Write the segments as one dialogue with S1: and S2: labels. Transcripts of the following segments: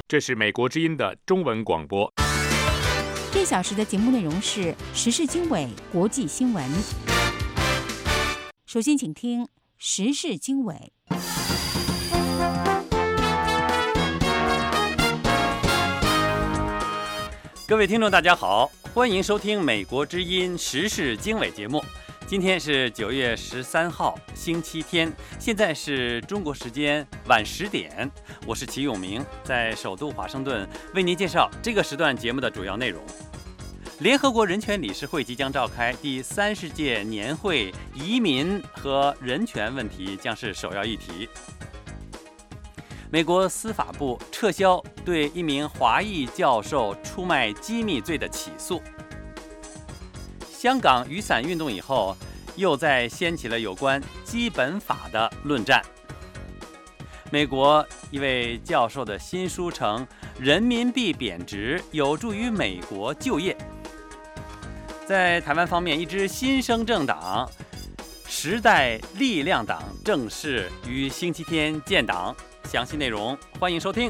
S1: 这是美国之音的中文广播。
S2: 这小时的节目内容是时事经纬、国际新闻。首先请听时事经纬。
S3: 各位听众大家好，欢迎收听美国之音时事经纬节目。今天是9月13号星期天，现在是中国时间晚10点，我是齐永明，在首都华盛顿为您介绍这个时段节目的主要内容。联合国人权理事会即将召开第30届年会，移民和人权问题将是首要议题。美国司法部撤销对一名华裔教授出卖机密罪的起诉。香港雨伞运动以后，又再掀起了有关基本法的论战。美国一位教授的新书称，人民币贬值有助于美国就业。在台湾方面，一支新生政党时代力量党正式于星期天建党。详细内容欢迎收听。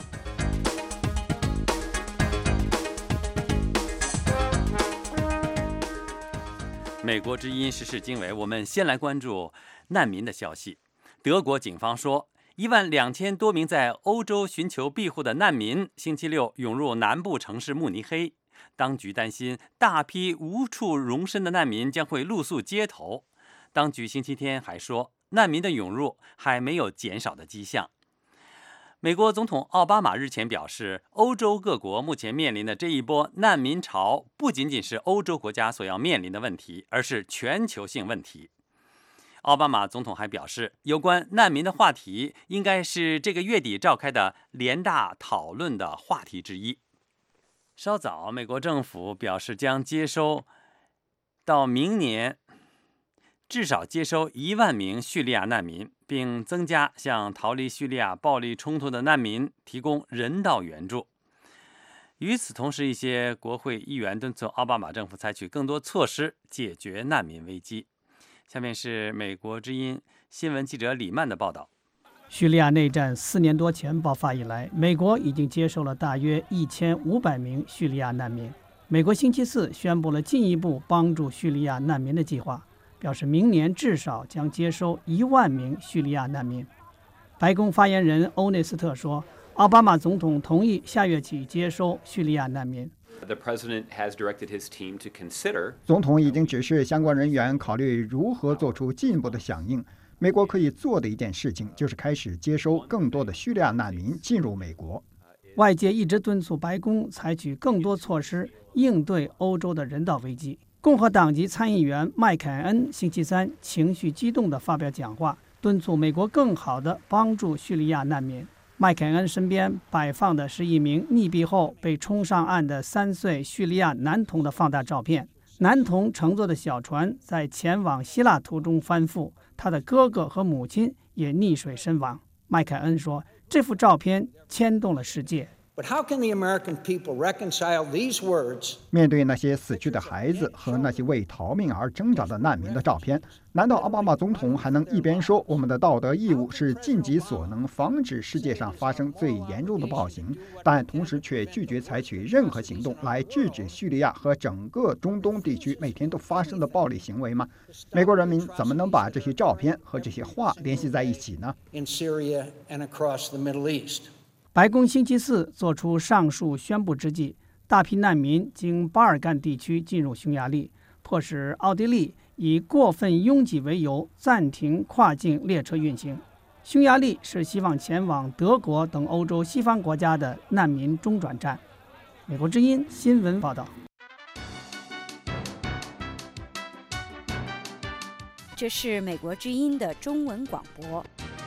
S3: 美国之音时事经纬，我们先来关注难民的消息。德国警方说，12000多名在欧洲寻求庇护的难民星期六涌入南部城市慕尼黑，当局担心大批无处容身的难民将会露宿街头。当局星期天还说，难民的涌入还没有减少的迹象。美国总统奥巴马日前表示，欧洲各国目前面临的这一波难民潮不仅仅是欧洲国家所要面临的问题，而是全球性问题。奥巴马总统还表示，有关难民的话题应该是这个月底召开的联大讨论的话题之一。稍早，美国政府表示将接收到明年至少接收1万名叙利亚难民，并增加向逃离叙利亚暴力冲突的难民提供人道援助。与此同时，一些国会议员敦促奥巴马政府采取更多措施解决难民危机。下面是美国之音新闻记者李曼的报道。
S4: 叙利亚内战4年多前爆发以来，美国已经接收了大约1500名叙利亚难民。美国星期四宣布了进一步帮助叙利亚难民的计划，表示明年至少将接收1万名叙利亚难民。白宫发言人欧内斯特说，奥巴马总统同意下月起接收叙利亚难民。
S5: 总统已经指示相关人员考虑如何做出进一步的响应。美国可以做的一件事情就是开始接收更多的叙利亚难民进入美国。
S4: 外界一直敦促白宫采取更多措施应对欧洲的人道危机。共和党籍参议员麦凯恩星期三情绪激动地发表讲话，敦促美国更好地帮助叙利亚难民。麦凯恩身边摆放的是一名溺毙后被冲上岸的3岁叙利亚男童的放大照片。男童乘坐的小船在前往希腊途中翻覆，他的哥哥和母亲也溺水身亡。麦凯恩说，这幅照片牵动了世界。
S5: 面对那些死去的孩子和那些为逃命而挣扎的难民的照片，难道奥巴马总统还能一边说我们的道德义务是尽己所能防止世界上发生最严重的暴行，但同时却拒绝采取任何行动来制止叙利亚和整个中东地区每天都发生的暴力行为吗？美国人民怎么能把这些照片和这些话联系在一起呢？
S4: 白宫星期四做出上述宣布之际，大批难民经巴尔干地区进入匈牙利，迫使奥地利以过分拥挤为由暂停跨境列车运行。匈牙利是希望前往德国等欧洲西方国家的难民中转站。美国之音新闻报道。
S2: 这是美国之音的中文广播。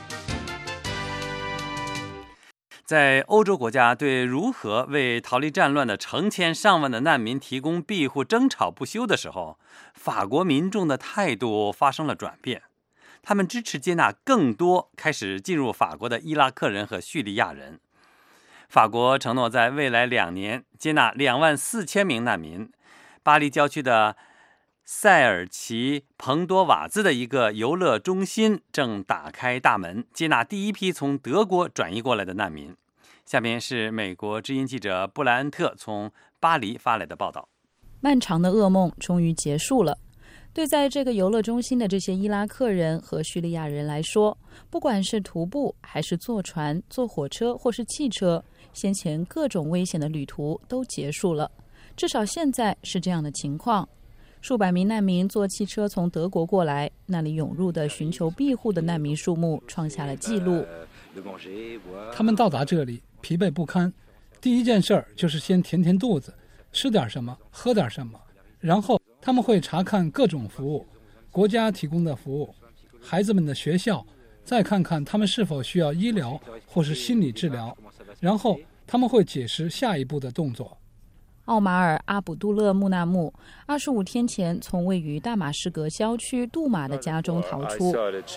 S3: 在欧洲国家对如何为逃离战乱的成千上万的难民提供庇护争吵不休的时候，法国民众的态度发生了转变。他们支持接纳更多开始进入法国的伊拉克人和叙利亚人。法国承诺在未来2年接纳24000名难民。巴黎郊区的塞尔奇彭多瓦兹的一个游乐中心正打开大门，接纳第一批从德国转移过来的难民。 下面是美国之音记者布莱恩特从巴黎发来的报道。
S6: 漫长的噩梦终于结束了。对在这个游乐中心的这些伊拉克人和叙利亚人来说，不管是徒步还是坐船、坐火车或是汽车，先前各种危险的旅途都结束了。至少现在是这样的情况。数百名难民坐汽车从德国过来，那里涌入的寻求庇护的难民数目创下了纪录。
S7: 他们到达这里疲惫不堪，第一件事儿就是先填肚子，吃点什么，喝点什么，然后他们会查看各种服务，国家提供的服务，孩子们的学校，再看看他们是否需要医疗或是心理治疗，然后他们会解释下一步的动作。
S6: 奥马尔·阿卜杜勒·穆纳木25天前从位于大马士革郊区杜马的家中逃出。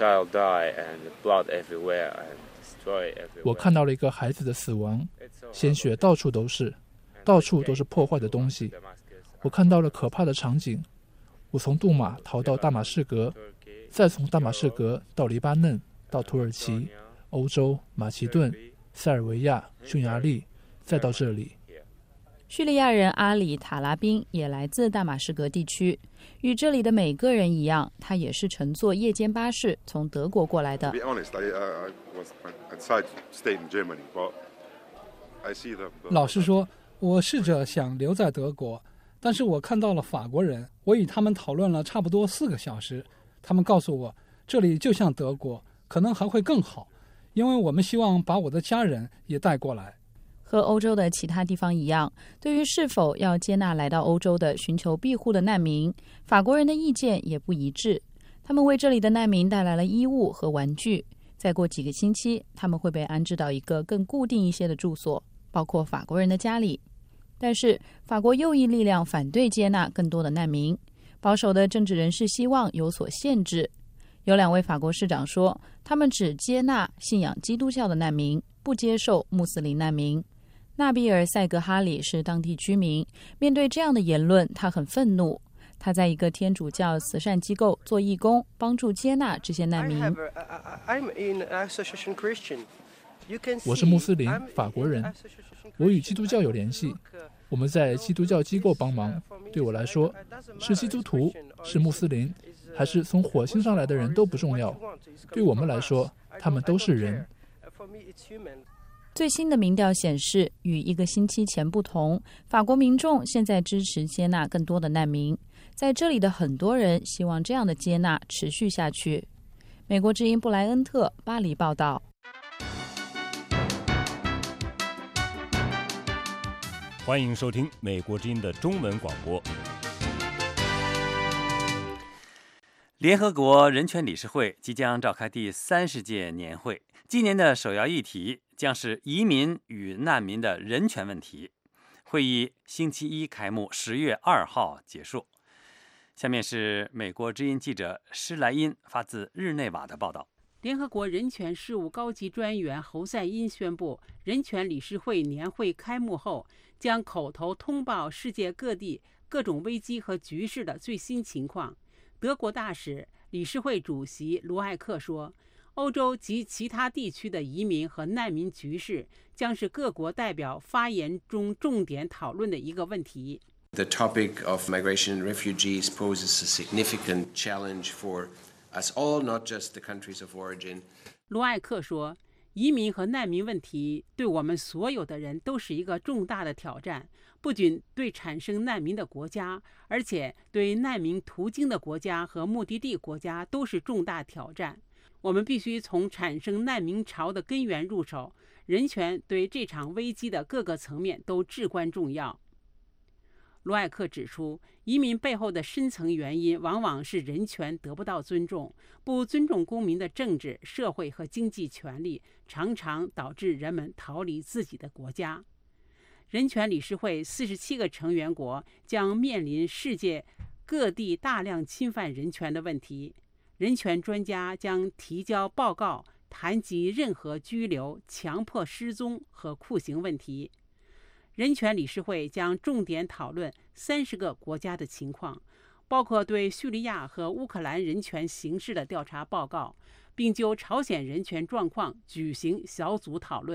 S8: 我看到了一个孩子的死亡，鲜血到处都是，到处都是破坏的东西。我看到了可怕的场景。我从杜马逃到大马士革，再从大马士革到黎巴嫩，到土耳其、欧洲、马其顿、塞尔维亚、匈牙利，再到这里。
S6: 叙利亚人阿里·塔拉宾也来自大马士革地区，与这里的每个人一样，他也是乘坐夜间巴士从德国过来的。
S7: 老实说，我试着想留在德国，但是我看到了法国人，我与他们讨论了差不多4个小时，他们告诉我，这里就像德国，可能还会更好，因为我们希望把我的家人也带过来。
S6: 和欧洲的其他地方一样，对于是否要接纳来到欧洲的寻求庇护的难民，法国人的意见也不一致。他们为这里的难民带来了衣物和玩具，再过几个星期，他们会被安置到一个更固定一些的住所，包括法国人的家里。但是法国右翼力量反对接纳更多的难民，保守的政治人士希望有所限制。有2位法国市长说，他们只接纳信仰基督教的难民，不接受穆斯林难民。纳比尔·塞格哈里是当地居民，面对这样的言论，他很愤怒。他在一个天主教慈善机构做义工，帮助接纳这些难民。
S8: 我是穆斯林，法国人，我与基督教有联系，我们在基督教机构帮忙。对我来说，是基督徒，是穆斯林，还是从火星上来的人都不重要。对我们来说，他们都是人。
S6: 最新的民调显示，与1个星期前不同，法国民众现在支持接纳更多的难民。在这里的很多人希望这样的接纳持续下去。美国之音布莱恩特，巴黎报道。
S1: 欢迎收听美国之音的中文广播。
S3: 联合国人权理事会即将召开第30届年会，今年的首要议题将是移民与难民的人权问题。会议星期一开幕，10月2号结束。下面是美国之音记者施莱因发自日内瓦的报道。
S9: 联合国人权事务高级专员侯赛因宣布，人权理事会年会开幕后，将口头通报世界各地各种危机和局势的最新情况。德国大使、理事会主席卢艾克说，欧洲及其他地区的移民和难民局势将是各国代表发言中重点讨论的一个问题。
S10: The topic of migration and refugees poses a significant challenge for us all, not just the countries of origin.
S9: 卢艾克说，移民和难民问题对我们所有的人都是一个重大的挑战，不仅对产生难民的国家，而且对难民途经的国家和目的地国家都是重大挑战。我们必须从产生难民潮的根源入手，人权对这场危机的各个层面都至关重要。卢艾克指出，移民背后的深层原因往往是人权得不到尊重，不尊重公民的政治、社会和经济权利，常常导致人们逃离自己的国家。人权理事会47个成员国将面临世界各地大量侵犯人权的问题。人权专家将提交报告，谈及任何拘留、强迫失踪和酷刑问题。人权理事会将重点讨论30个国家的情况，包括对叙利亚和乌克兰人权形势的调查报告，并就朝鲜人权状况举行小组讨论，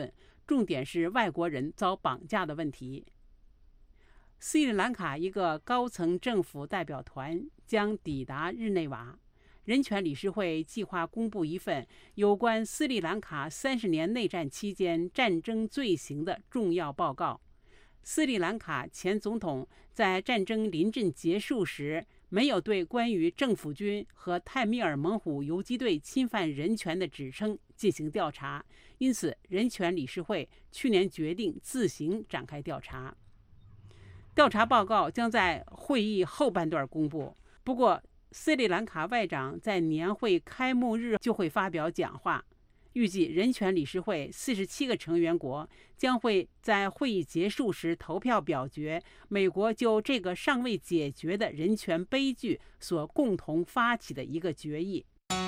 S9: 重点是外国人遭绑架的问题。斯里兰卡一个高层政府代表团将抵达日内瓦，人权理事会计划公布一份有关斯里兰卡30年内战期间战争罪行的重要报告。斯里兰卡前总统在战争临近结束时没有对关于政府军和泰米尔猛虎游击队侵犯人权的指称进行调查，因此人权理事会去年决定自行展开调查。调查报告将在会议后半段公布，不过斯里兰卡外长在年会开幕日就会发表讲话。预计人权理事会47个成员国将会在会议结束时投票表决美国就这个尚未解决的人权悲剧所共同发起的一个决议。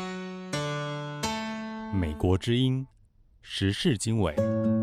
S1: 美国之音时事经纬。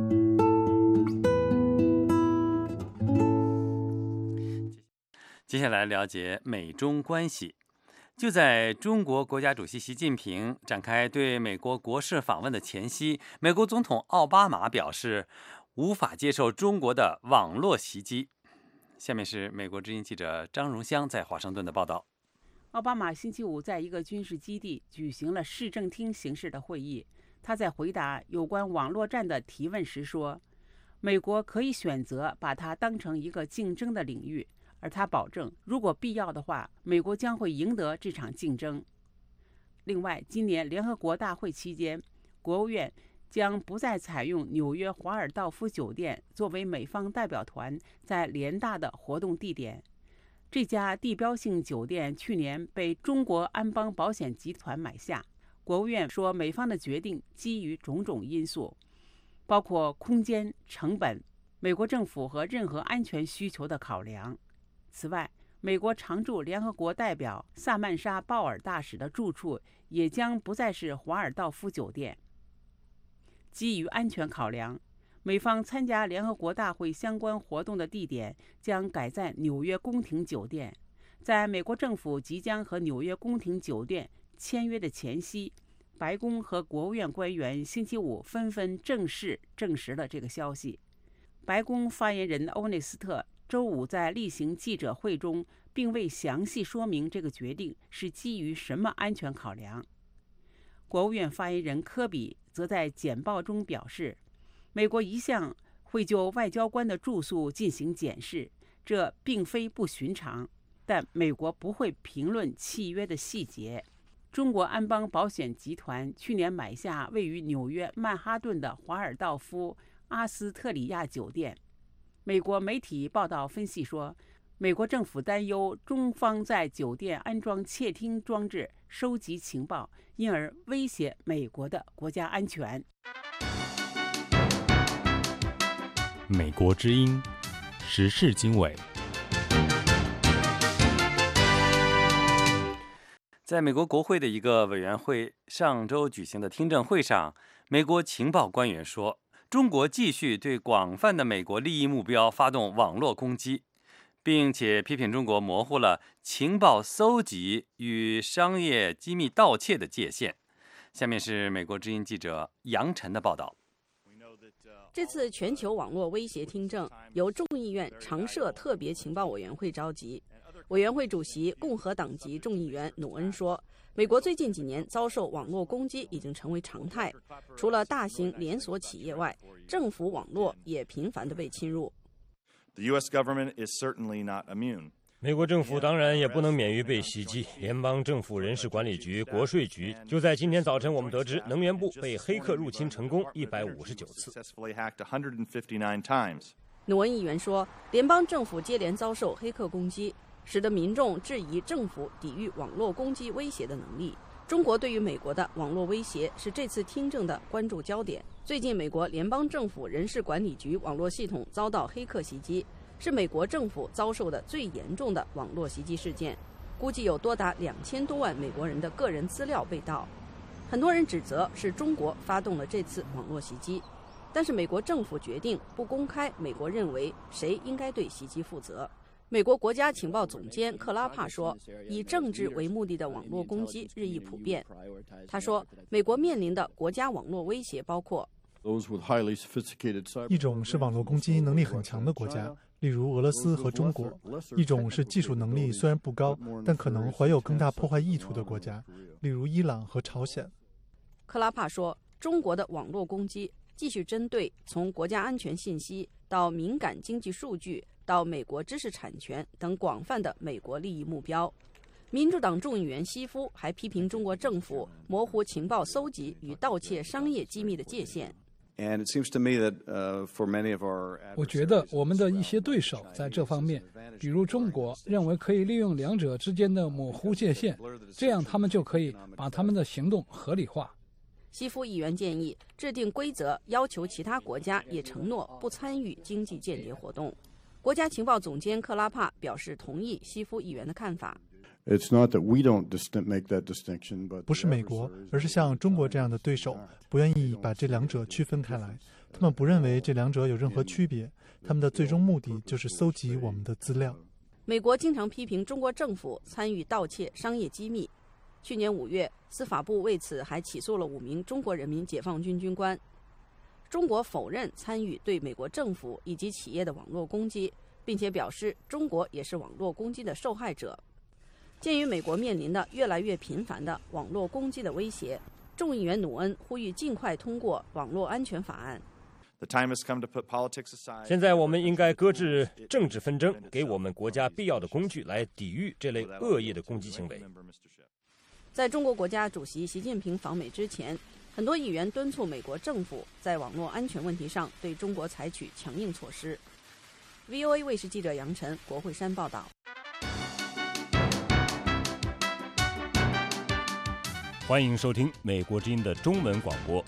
S3: 接下来了解美中关系。就在中国国家主席习近平展开对美国国事访问的前夕，美国总统奥巴马表示无法接受中国的网络袭击。下面是美国之音记者张荣香在华盛顿的报道。
S9: 奥巴马星期五在一个军事基地举行了市政厅形式的会议。他在回答有关网络战的提问时说，美国可以选择把它当成一个竞争的领域，而他保证，如果必要的话，美国将会赢得这场竞争。另外，今年联合国大会期间，国务院将不再采用纽约华尔道夫酒店作为美方代表团在联大的活动地点。这家地标性酒店去年被中国安邦保险集团买下。国务院说，美方的决定基于种种因素，包括空间、成本、美国政府和任何安全需求的考量。此外，美国常驻联合国代表萨曼莎·鲍尔大使的住处也将不再是华尔道夫酒店。基于安全考量，美方参加联合国大会相关活动的地点将改在纽约宫廷酒店。在美国政府即将和纽约宫廷酒店签约的前夕，白宫和国务院官员星期五纷纷正式证实了这个消息。白宫发言人欧内斯特周五在例行记者会中并未详细说明这个决定是基于什么安全考量。国务院发言人科比则在简报中表示，美国一向会就外交官的住宿进行检视，这并非不寻常，但美国不会评论契约的细节。中国安邦保险集团去年买下位于纽约曼哈顿的华尔道夫阿斯特里亚酒店。美国媒体报道分析说，美国政府担忧中方在酒店安装窃听装置收集情报，因而威胁美国的国家安全。
S1: 美国之音时事经纬。
S3: 在美国国会的一个委员会上周举行的听证会上，美国情报官员说，中国继续对广泛的美国利益目标发动网络攻击，并且批评中国模糊了情报搜集与商业机密盗窃的界限。下面是美国之音记者杨晨的报道。
S11: 这次全球网络威胁听证由众议院常设特别情报委员会召集。委员会主席共和党籍众议员努恩说，美国最近几年遭受网络攻击已经成为常态，除了大型连锁企业外，政府网络也频繁地被侵入。
S12: 美国政府当然也不能免于被袭击。联邦政府人事管理局、国税局就在今天早晨，我们得知能源部被黑客入侵成功159次。
S11: 努恩议员说，联邦政府接连遭受黑客攻击，使得民众质疑政府抵御网络攻击威胁的能力。中国对于美国的网络威胁是这次听证的关注焦点。最近，美国联邦政府人事管理局网络系统遭到黑客袭击，是美国政府遭受的最严重的网络袭击事件，估计有多达2000多万美国人的个人资料被盗。很多人指责是中国发动了这次网络袭击，但是美国政府决定不公开美国认为谁应该对袭击负责。美国国家情报总监克拉帕说，以政治为目的的网络攻击日益普遍。他说，美国面临的国家网络威胁包括
S13: 一种是网络攻击能力很强的国家，例如俄罗斯和中国；一种是技术能力虽然不高，但可能怀有更大破坏意图的国家，例如伊朗和朝鲜。
S11: 克拉帕说，中国的网络攻击继续针对从国家安全信息到敏感经济数据到美国知识产权等广泛的美国利益目标。民主党众议员希夫还批评中国政府模糊情报搜集与盗窃商业机密的界限。
S7: 我觉得我们的一些对手在这方面，比如中国，认为可以利用两者之间的模糊界限，这样他们就可以把他们的行动合理化。
S11: 希夫议员建议制定规则，要求其他国家也承诺不参与经济间谍活动。国家情报总监克拉帕表示同意希夫议员的看法。
S13: 不是美国，而是像中国这样的对手不愿意把这两者区分开来。他们不认为这两者有任何区别，他们的最终目的就是搜集我们的资料。
S11: 美国经常批评中国政府参与盗窃商业机密。去年5月，司法部为此还起诉了5名中国人民解放军军官。中国否认参与对美国政府以及企业的网络攻击，并且表示中国也是网络攻击的受害者。鉴于美国面临的越来越频繁的网络攻击的威胁，众议员努恩呼吁尽快通过网络安全法案。
S12: 现在我们应该搁置政治纷争，给我们国家必要的工具来抵御这类恶意的攻击行为。
S11: 在中国国家主席习近平访美之前，很多议员敦促美国政府在网络安全问题上对中国采取强硬措施。VOA 卫视记者杨晨，国会山报道。
S1: 欢迎收听美国之音的中文广播。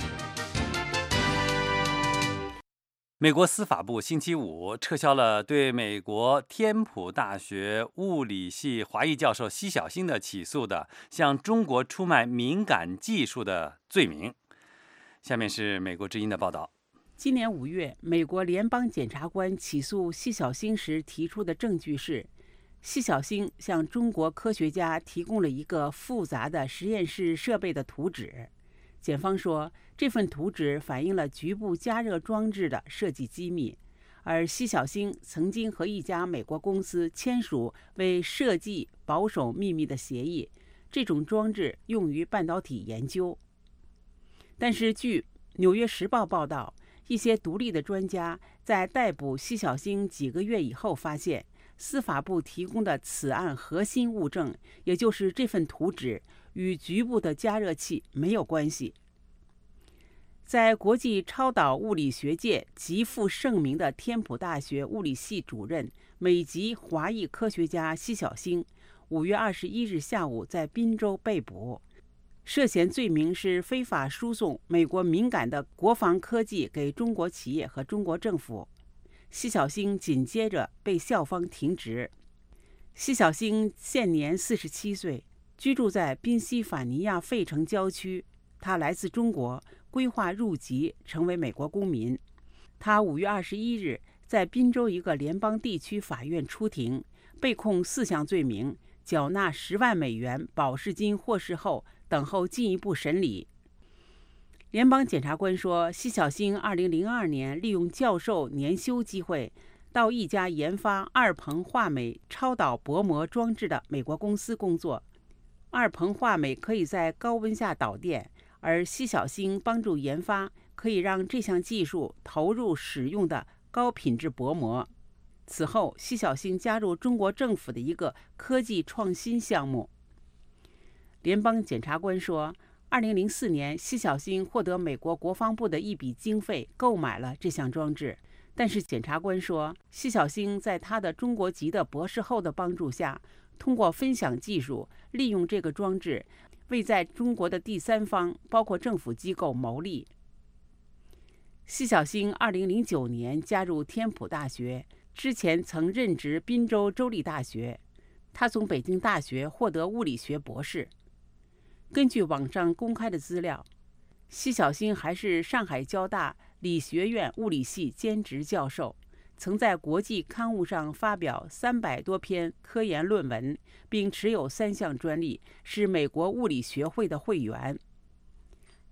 S3: 美国司法部星期五撤销了对美国天普大学物理系华裔教授奚晓星的起诉的向中国出卖敏感技术的罪名。下面是美国之音的报道。
S9: 今年5月，美国联邦检察官起诉奚晓星时提出的证据是，奚晓星向中国科学家提供了一个复杂的实验室设备的图纸。检方说，这份图纸反映了局部加热装置的设计机密，而奚晓星曾经和一家美国公司签署为设计保守秘密的协议，这种装置用于半导体研究。但是据《纽约时报》报道，一些独立的专家在逮捕奚晓星几个月以后发现，司法部提供的此案核心物证，也就是这份图纸，与局部的加热器没有关系。在国际超导物理学界极负盛名的天普大学物理系主任、美籍华裔科学家奚晓星，5月21日下午在宾州被捕，涉嫌罪名是非法输送美国敏感的国防科技给中国企业和中国政府。奚晓星紧接着被校方停职。奚晓星现年47岁，居住在宾夕法尼亚费城郊区。他来自中国，规划入籍成为美国公民。他5月21日在宾州一个联邦地区法院出庭，被控4项罪名，缴纳10万美元保释金获释后，等候进一步审理。联邦检察官说，奚晓星2002年利用教授年休机会，到一家研发二硼化镁超导薄膜装置的美国公司工作。二硼化镁可以在高温下导电，而奚晓星帮助研发可以让这项技术投入使用的高品质薄膜。此后，奚晓星加入中国政府的一个科技创新项目。联邦检察官说，2004年，奚晓星获得美国国防部的一笔经费，购买了这项装置。但是检察官说，奚晓星在他的中国籍的博士后的帮助下，通过分享技术，利用这个装置，为在中国的第三方，包括政府机构谋利。奚晓星2009年加入天普大学，之前曾任职宾州州立大学。他从北京大学获得物理学博士。根据网上公开的资料，奚晓星还是上海交大理学院物理系兼职教授，曾在国际刊物上发表300多篇科研论文，并持有3项专利，是美国物理学会的会员。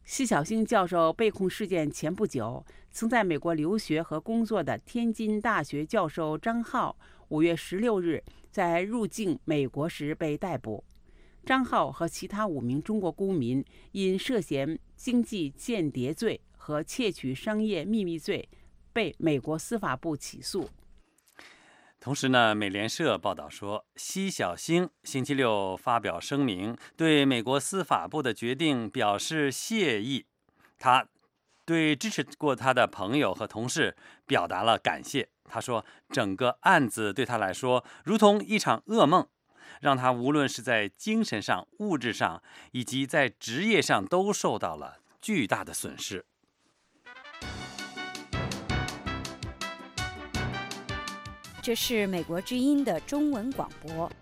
S9: 奚晓星教授被控事件前不久，曾在美国留学和工作的天津大学教授张浩5月16日在入境美国时被逮捕。张浩和其他5名中国公民因涉嫌经济间谍罪和窃取商业秘密罪被美国司法部起诉。
S3: 同时呢，美联社报道说，奚晓星星期六发表声明，对美国司法部的决定表示谢意。他对支持过他的朋友和同事表达了感谢。他说，整个案子对他来说如同一场噩梦，让他无论是在精神上、物质上以及在职业上都受到了巨大的损失。
S2: 这是美国之音的中文广播。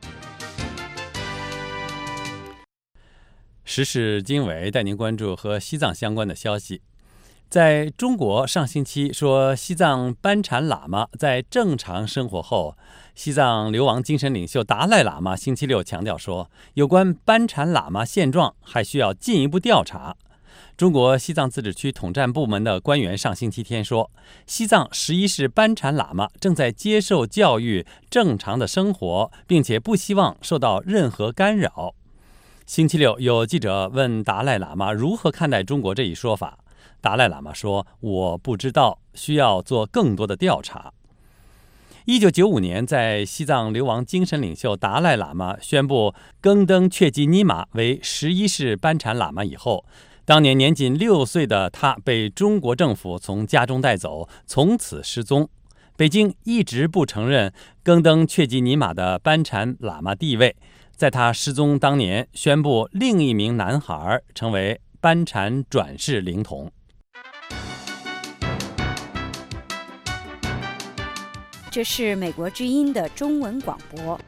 S3: 时事经纬带您关注和西藏相关的消息。在中国，上星期说西藏班禅喇嘛在正常生活后，西藏流亡精神领袖达赖喇嘛星期六强调说，有关班禅喇嘛现状还需要进一步调查。中国西藏自治区统战部门的官员上星期天说，西藏11世班禅喇嘛正在接受教育、正常的生活，并且不希望受到任何干扰。星期六，有记者问达赖喇嘛如何看待中国这一说法。达赖喇嘛说，我不知道，需要做更多的调查。1995年，在西藏流亡精神领袖达赖喇嘛宣布更登确吉尼玛为11世班禅喇嘛以后，当年年仅6岁的他被中国政府从家中带走，从此失踪。北京一直不承认更登确吉尼玛的班禅喇嘛地位，在他失踪当年宣布另一名男孩成为班禅转世灵童。
S2: 这是美国之音的中文广播。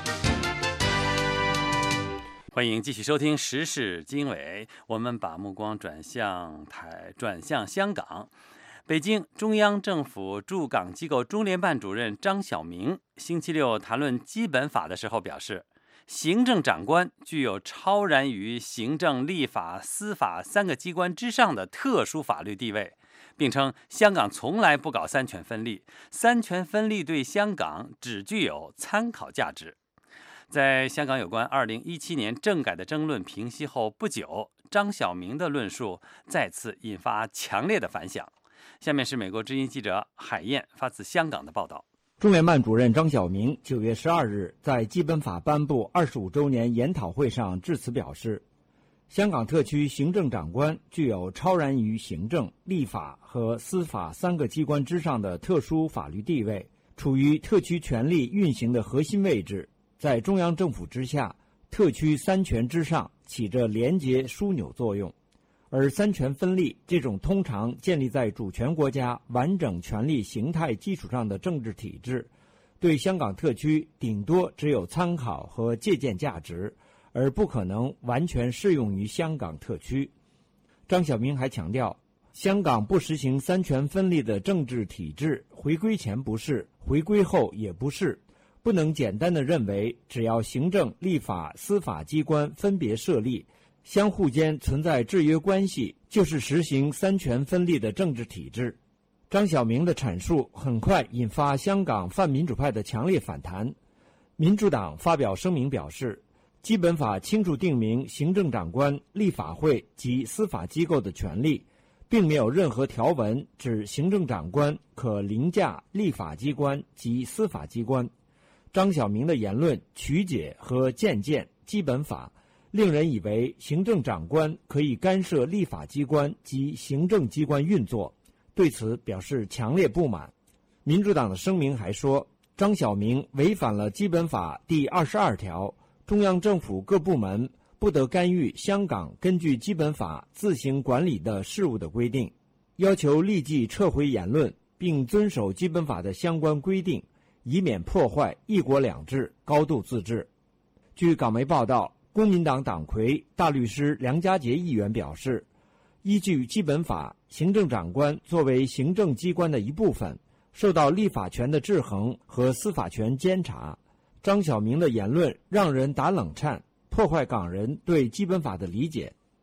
S3: 欢迎继续收听时事经纬，我们把目光转向香港。北京中央政府驻港机构中联办主任张晓明星期六谈论基本法的时候表示，行政长官具有超然于行政、立法、司法3个机关之上的特殊法律地位，并称香港从来不搞三权分立，三权分立对香港只具有参考价值。在香港有关2017年政改的争论平息后不久，张晓明的论述再次引发强烈的反响。下面是美国之音记者海燕发自香港的报道。
S14: 中联办主任张晓明9月12日在基本法颁布25周年研讨会上致辞表示，香港特区行政长官具有超然于行政、立法和司法3个机关之上的特殊法律地位，处于特区权力运行的核心位置，在中央政府之下，特区三权之上，起着连结枢纽作用。而三权分立这种通常建立在主权国家完整权力形态基础上的政治体制，对香港特区顶多只有参考和借鉴价值，而不可能完全适用于香港特区。张晓明还强调，香港不实行三权分立的政治体制，回归前不是，回归后也不是，不能简单地认为只要行政、立法、司法机关分别设立，相互间存在制约关系，就是实行三权分立的政治体制。张晓明的阐述很快引发香港泛民主派的强烈反弹。民主党发表声明表示，基本法清楚定明行政长官、立法会及司法机构的权利，并没有任何条文指行政长官可凌驾立法机关及司法机关。张晓明的言论曲解和僭建基本法，令人以为行政长官可以干涉立法机关及行政机关运作，对此表示强烈不满。民主党的声明还说，张晓明违反了基本法第22条，中央政府各部门不得干预香港根据基本法自行管理的事务的规定，要求立即撤回言论，并遵守基本法的相关规定，以免破坏一国两制、高度自治。据港媒报道，公民党党魁大律师梁家杰议员表示，依据基本法，行政长官作为行政机关的一部分，受到立法权的制衡和司法权监察。张晓明的言论让人打冷颤，破坏港人对基本法的理解。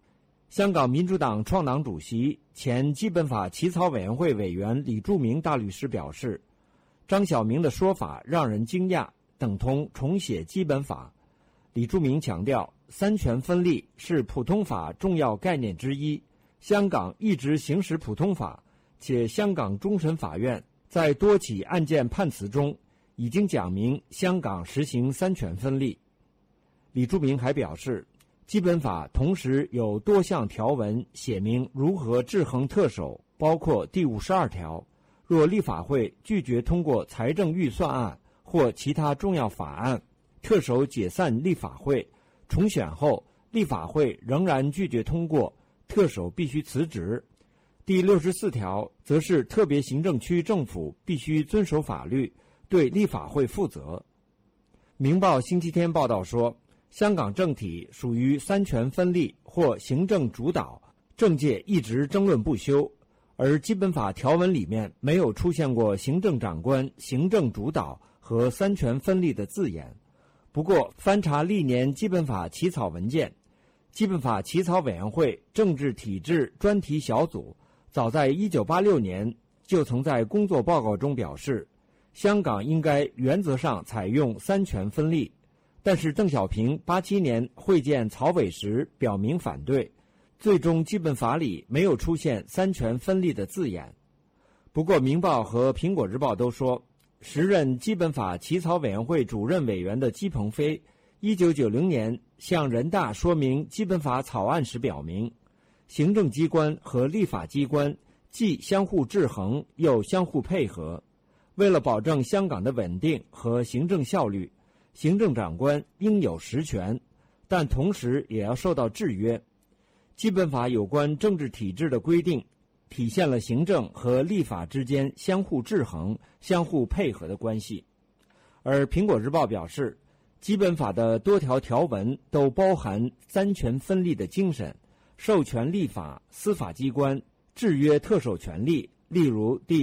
S14: 香港民主党创党主席、前基本法起草委员会委员李柱铭大律师表示，张晓明的说法让人惊讶，等同重写基本法。李柱铭强调，三权分立是普通法重要概念之一，香港一直行使普通法，且香港终审法院在多起案件判词中已经讲明香港实行三权分立。李柱铭还表示，基本法同时有多项条文写明如何制衡特首，包括第52条，若立法会拒绝通过财政预算案或其他重要法案，特首解散立法会，重选后立法会仍然拒绝通过，特首必须辞职。第64条则是特别行政区政府必须遵守法律，对立法会负责。明报星期天报道说，香港政体属于三权分立或行政主导，政界一直争论不休，而基本法条文里面没有出现过行政长官行政主导和三权分立的字眼。不过翻查历年基本法起草文件，基本法起草委员会政治体制专题小组早在1986年就曾在工作报告中表示，香港应该原则上采用三权分立，但是邓小平87年会见曹伟时表明反对，最终基本法里没有出现三权分立的字眼。不过明报和苹果日报都说，时任基本法起草委员会主任委员的姬鹏飞1990年向人大说明基本法草案时表明，行政机关和立法机关既相互制衡又相互配合，为了保证香港的稳定和行政效率，行政长官应有实权，但同时也要受到制约。基本法有关政治体制的规定体现了行政和立法之间相互制衡、相互配合的关系。而苹果日报表示，基本法的多条条文都包含三权分立的精神，授权立法、司法机关制约特首权力，例如第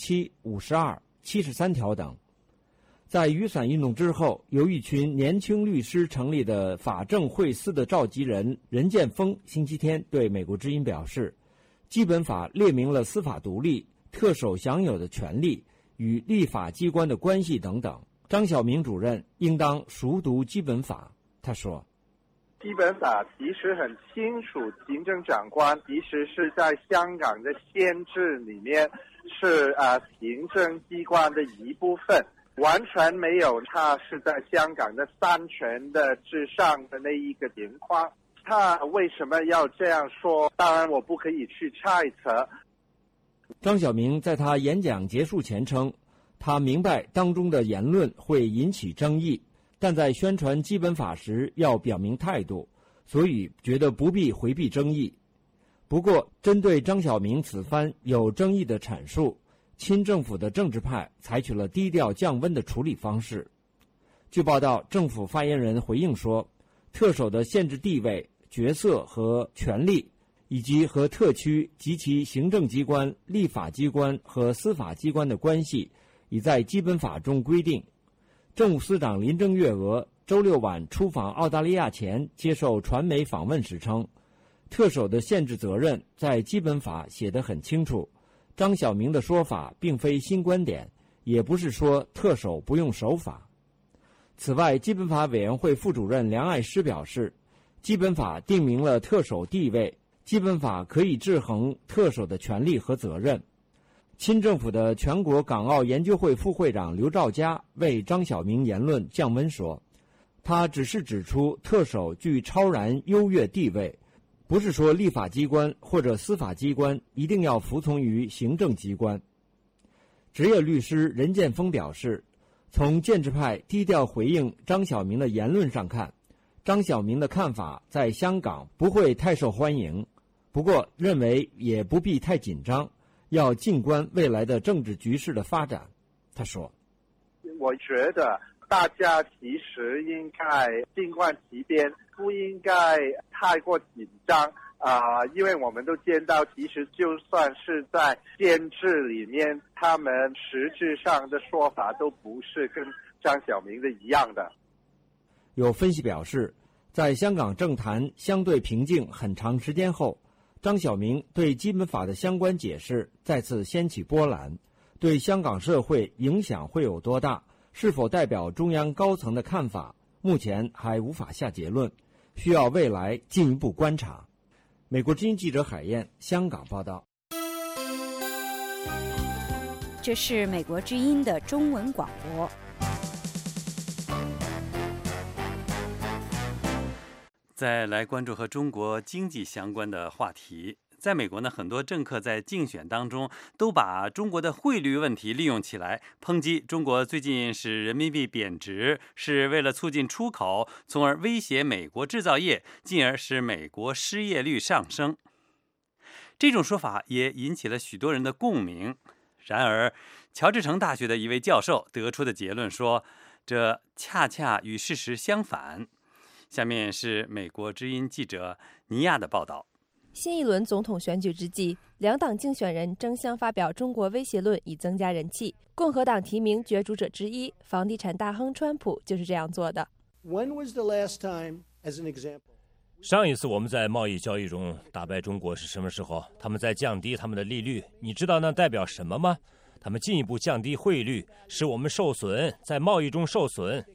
S14: 47、52、73条等。在雨伞运动之后，由一群年轻律师成立的法政会司的召集人任建峰星期天对美国之音表示，基本法列明了司法独立、特首享有的权利与立法机关的关系等等。张晓明主任应当熟读基本法。他说，
S15: 基本法其实很清楚，行政长官其实是在香港的宪制里面是行政机关的一部分，完全没有他是在香港的三权的之上的那一个情况。他为什么要这样说？当然我不可以去猜测。
S14: 张晓明在他演讲结束前称，他明白当中的言论会引起争议，但在宣传基本法时要表明态度，所以觉得不必回避争议。不过，针对张晓明此番有争议的阐述，亲政府的政治派采取了低调降温的处理方式。据报道，政府发言人回应说，特首的限制地位、角色和权力，以及和特区及其行政机关、立法机关和司法机关的关系，已在基本法中规定。政务司长林郑月娥周六晚出访澳大利亚前接受传媒访问时称，特首的限制责任在基本法写得很清楚，张晓明的说法并非新观点，也不是说特首不用守法。此外，基本法委员会副主任梁爱诗表示，基本法定明了特首地位，基本法可以制衡特首的权利和责任。亲政府的全国港澳研究会副会长刘兆佳为张晓明言论降温说，他只是指出特首具超然优越地位，不是说立法机关或者司法机关一定要服从于行政机关。职业律师任建峰表示，从建制派低调回应张晓明的言论上看，张晓明的看法在香港不会太受欢迎，不过认为也不必太紧张，要静观未来的政治局势的发展。他说，
S15: 我觉得大家其实应该静观其变，不应该太过紧张因为我们都见到，其实就算是在宪制里面，他们实质上的说法都不是跟张晓明的一样的。
S14: 有分析表示， 在香港政坛相对平静很长时间后，张晓明对基本法的相关解释再次掀起波澜，对香港社会影响会有多大，是否代表中央高层的看法，目前还无法下结论，需要未来进一步观察。美国之音记者海燕香港报道。
S2: 这是美国之音的中文广播。
S3: 再来关注和中国经济相关的话题。在美国呢，很多政客在竞选当中都把中国的汇率问题利用起来，抨击中国最近使人民币贬值是为了促进出口，从而威胁美国制造业，进而使美国失业率上升。这种说法也引起了许多人的共鸣。然而，乔治城大学的一位教授得出的结论说，这恰恰与事实相反。下面是美国之音记者尼亚的报道。
S16: 新一轮总统选举之际，两党竞选人争相发表中国威胁论以增加人气。共和党提名角逐者之一，房地产大亨川普就是这样做的。
S12: 上一次我们在贸易交易中打败中国是什么时候？他们在降低他们的利率，你知道那代表什么吗？他们进一步降低汇率，使我们受损，在贸易中受损。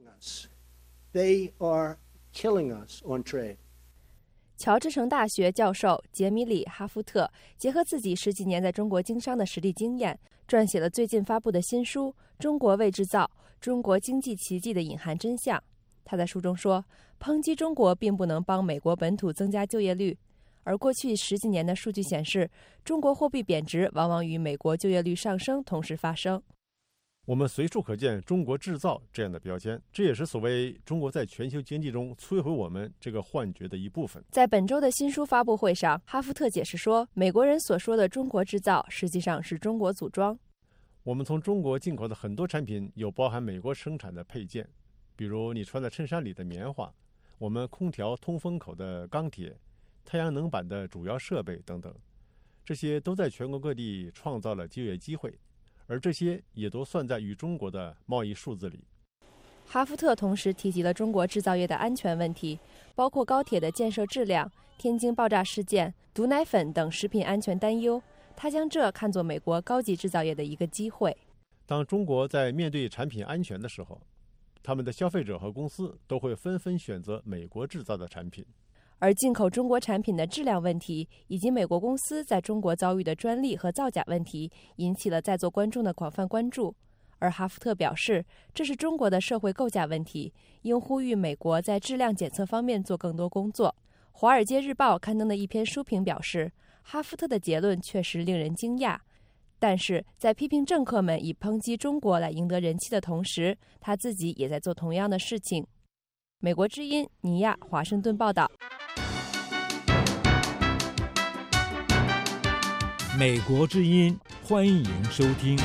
S16: 乔治城大学教授杰米里·哈夫特结合自己10几年在中国经商的实地经验，撰写了最近发布的新书《中国未制造：中国经济奇迹的隐含真相》。他在书中说，抨击中国并不能帮美国本土增加就业率，而过去10几年的数据显示，中国货币贬值往往与美国就业率上升同时发生。
S17: 我们随处可见中国制造这样的标签，这也是所谓中国在全球经济中摧毁我们这个幻觉的一部分。
S16: 在本周的新书发布会上，哈夫特解释说，美国人所说的中国制造实际上是中国组装。
S17: 我们从中国进口的很多产品有包含美国生产的配件，比如你穿在衬衫里的棉花，我们空调通风口的钢铁，太阳能板的主要设备等等，这些都在全国各地创造了就业机会，而这些也都算在与中国的贸易数字里。
S16: 哈夫特同时提及了中国制造业的安全问题，包括高铁的建设质量、天津爆炸事件、毒奶粉等食品安全担忧。他将这看作美国高级制造业的一个机会。
S17: 当中国在面对产品安全的时候，他们的消费者和公司都会纷纷选择美国制造的产品。
S16: 而进口中国产品的质量问题，以及美国公司在中国遭遇的专利和造假问题，引起了在座观众的广泛关注。而哈夫特表示，这是中国的社会构架问题，应呼吁美国在质量检测方面做更多工作。《华尔街日报》刊登的一篇书评表示，哈夫特的结论确实令人惊讶，但是在批评政客们以抨击中国来赢得人气的同时，他自己也在做同样的事情。美国之音尼亚华盛顿报道。
S18: 美国之音，欢迎收听。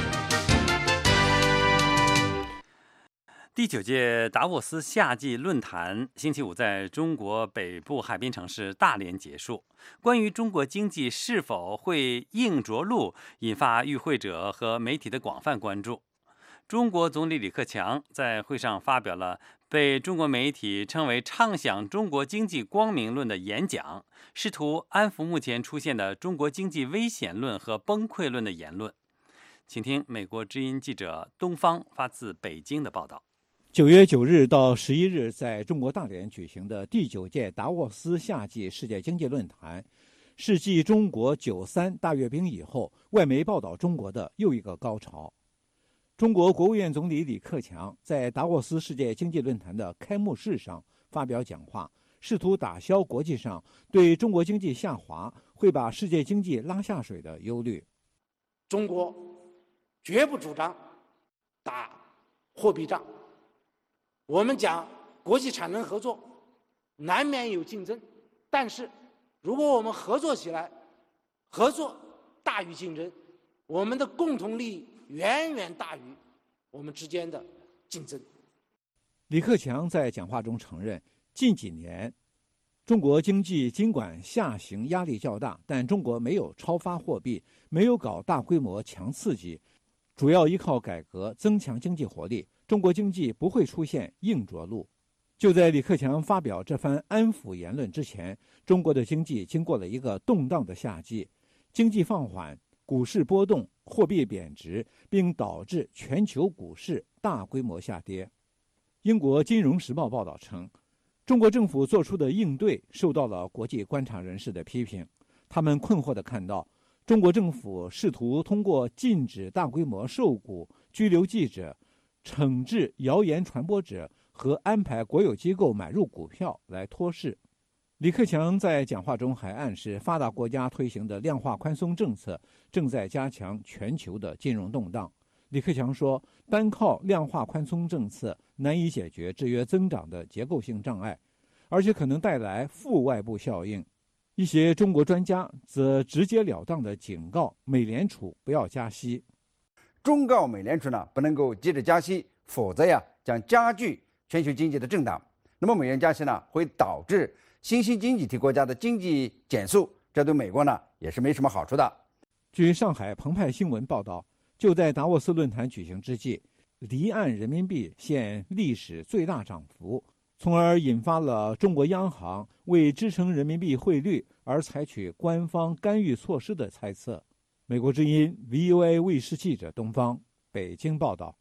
S3: 第9届达沃斯夏季论坛星期五在中国北部海滨城市大连结束。关于中国经济是否会硬着陆，引发与会者和媒体的广泛关注。中国总理李克强在会上发表了被中国媒体称为畅想中国经济光明论的演讲，试图安抚目前出现的中国经济危险论和崩溃论的言论。请听美国之音记者东方发自北京的报道。
S19: 9月9日到11日在中国大连举行的第9届达沃斯夏季世界经济论坛，是继中国93大阅兵以后，外媒报道中国的又一个高潮。中国国务院总理李克强在达沃斯世界经济论坛的开幕式上发表讲话，试图打消国际上对中国经济下滑会把世界经济拉下水的忧虑。
S20: 中国绝不主张打货币战，我们讲国际产能合作难免有竞争，但是如果我们合作起来，合作大于竞争，我们的共同利益远远大于我们之间的竞争。
S19: 李克强在讲话中承认，近几年中国经济尽管下行压力较大，但中国没有超发货币，没有搞大规模强刺激，主要依靠改革增强经济活力，中国经济不会出现硬着陆。 就在李克强发表这番安抚言论之前，中国的经济经过了一个动荡的夏季，经济放缓，股市波动，货币贬值，并导致全球股市大规模下跌。英国《金融时报》报道称，中国政府做出的应对受到了国际观察人士的批评。他们困惑地看到，中国政府试图通过禁止大规模售股、拘留记者、惩治谣言传播者和安排国有机构买入股票来托市。李克强在讲话中还暗示，发达国家推行的量化宽松政策正在加强全球的金融动荡。李克强说，单靠量化宽松政策难以解决制约增长的结构性障碍，而且可能带来负外部效应。一些中国专家则直截了当地警告美联储不要加息，
S21: 忠告美联储呢不能够急着加息，否则将加剧全球经济的震荡。那么美元加息呢会导致新兴经济体国家的经济减速，这对美国呢也是没什么好处的。
S19: 据上海澎湃新闻报道，就在达沃斯论坛举行之际，离岸人民币现历史最大涨幅，从而引发了中国央行为支撑人民币汇率而采取官方干预措施的猜测。美国之音 VOA 卫视记者东方北京报道。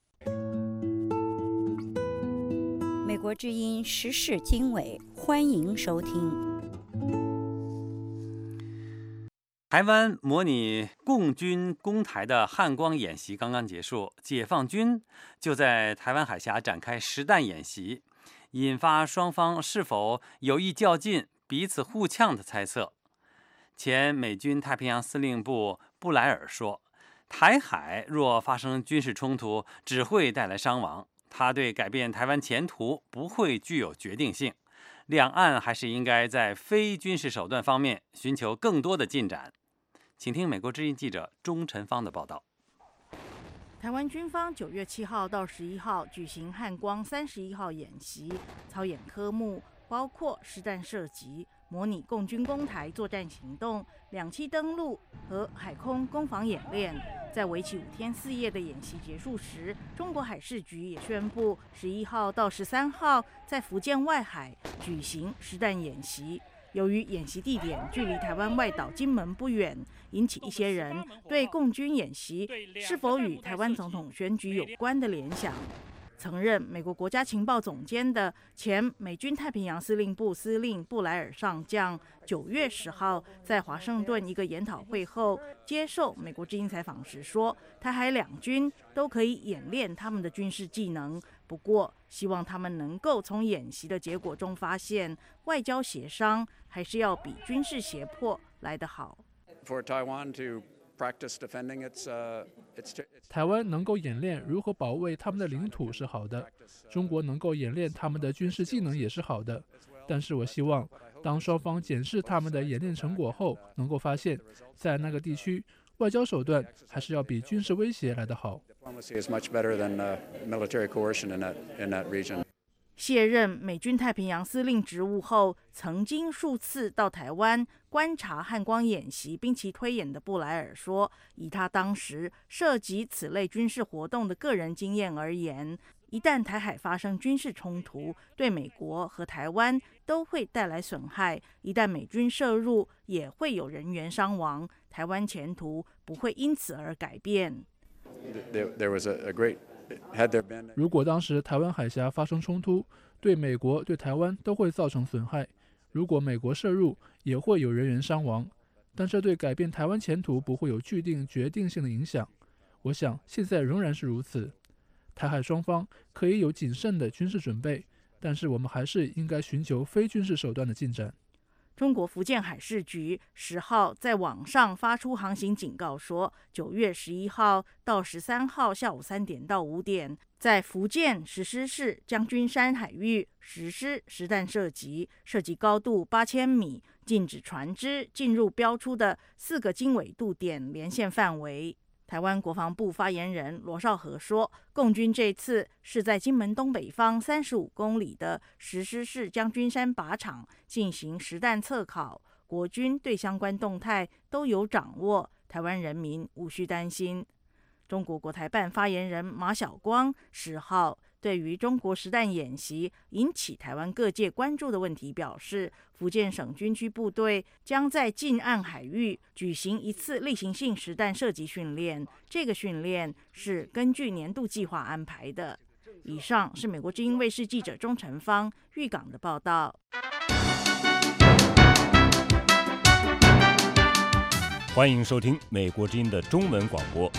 S2: 美国之音时事经纬，欢迎收听。
S3: 台湾模拟共军攻台的汉光演习刚刚结束，解放军就在台湾海峡展开实弹演习，引发双方是否有意较劲、彼此互呛的猜测。前美军太平洋司令部布莱尔说，台海若发生军事冲突，只会带来伤亡，他对改变台湾前途不会具有决定性，两岸还是应该在非军事手段方面寻求更多的进展。请听美国之音记者钟晨芳的报道。
S22: 台湾军方9月7号到11号举行汉光31号演习，操演科目包括实弹射击、模拟共军攻台作战行动、两栖登陆和海空攻防演练。在为期5天4夜的演习结束时，中国海事局也宣布11号到13号在福建外海举行实弹演习。由于演习地点距离台湾外岛金门不远，引起一些人对共军演习是否与台湾总统选举有关的联想。曾任美国国家情报总监的前美军太平洋司令部司令布莱尔上将9月10号在华盛顿一个研讨会后接受美国之音采访时说，台海两军都可以演练他们的军事技能，不过希望他们能够从演习的结果中发现，外交协商还是要比军事胁迫来得好。
S8: 台湾能够演练如何保卫他们的领土是好的，中国能够演练他们的军事技能也是好的。但是我希望，当双方检视他们的演练成果后，能够发现，在那个地区，外交手段还是要比军事威胁来得好。
S22: 卸任美军太平洋司令职务后，曾经数次到台湾观察汉光演习并其推演的布莱尔说，以他当时涉及此类军事活动的个人经验而言，一旦台海发生军事冲突，对美国和台湾都会带来损害，一旦美军涉入，也会有人员伤亡，台湾前途不会因此而改变。
S8: 如果当时台湾海峡发生冲突，对美国、对台湾都会造成损害。如果美国涉入，也会有人员伤亡，但这对改变台湾前途不会有决定性的影响。我想现在仍然是如此。台海双方可以有谨慎的军事准备，但是我们还是应该寻求非军事手段的进展。
S22: 中国福建海事局10号在网上发出航行警告说，9月11号到13号下午3点到5点，在福建石狮市将军山海域实施实弹射击，射击高度8000米，禁止船只进入标出的4个经纬度点连线范围。台湾国防部发言人罗绍和说，共军这次是在金门东北方35公里的石狮市将军山靶场进行实弹测考，国军对相关动态都有掌握，台湾人民无需担心。中国国台办发言人马晓光10号对于中国实弹演习引起台湾各界关注的问题表示，福建省军区部队将在近岸海域举行一次例行性实弹射击训练，这个训练是根据年度计划安排的。以上是美国之音卫视记者钟成芳预港的报道。
S1: 欢迎收听美国之音的中文广播。